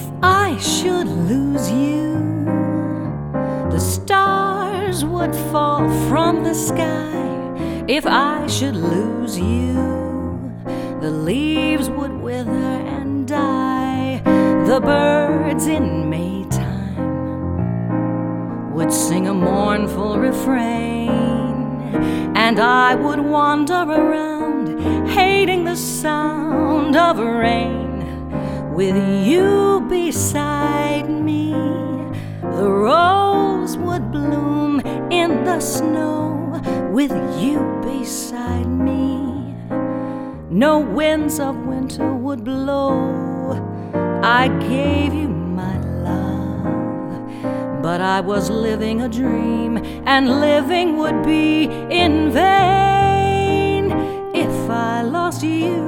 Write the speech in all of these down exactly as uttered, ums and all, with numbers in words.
I should lose you, the stars would fall from the sky. If I should lose you, the leaves would wither and die. The birds in Maytime would sing a mournful refrain, and I would wander around, hating the sound of rain. With you beside me, the rose would bloom in the snow. With you beside me, no winds of winter would blow. I gave you my love, but I was living a dream, and living would be in vain if I lost you.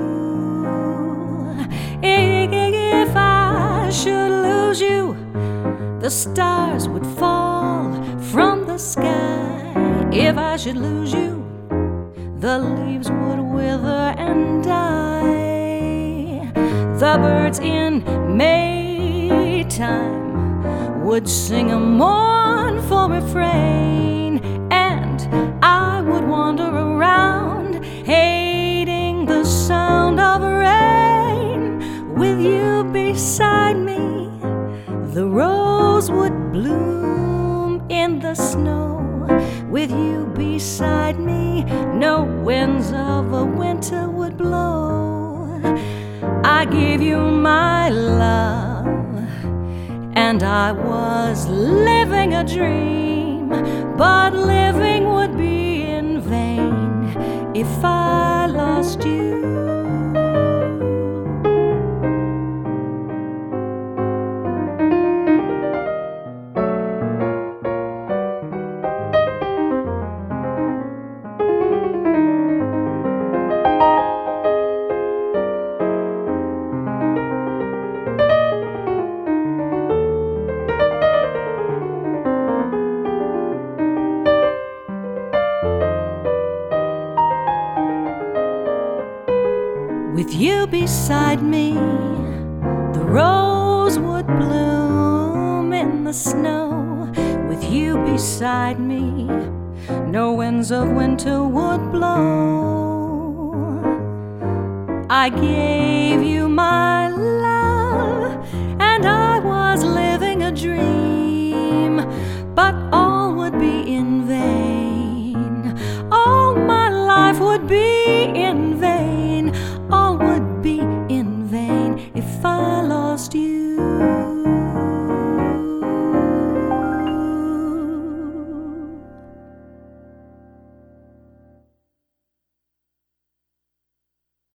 If I should lose you, the stars would fall from the sky. If I should lose you, the leaves would wither and die. The birds in Maytime would sing a mournful refrain, and I would wander around, hating the sound of rain. With you beside me, the rose would bloom in the snow. With you beside me, no winds of a winter would blow. I gave you my love, and I was living a dream, but living would be in vain if I lost you. With you beside me, the rose would bloom in the snow. With you beside me, no winds of winter would blow. I gave you my love, and I was living a dream, but all would be in vain. All my life would be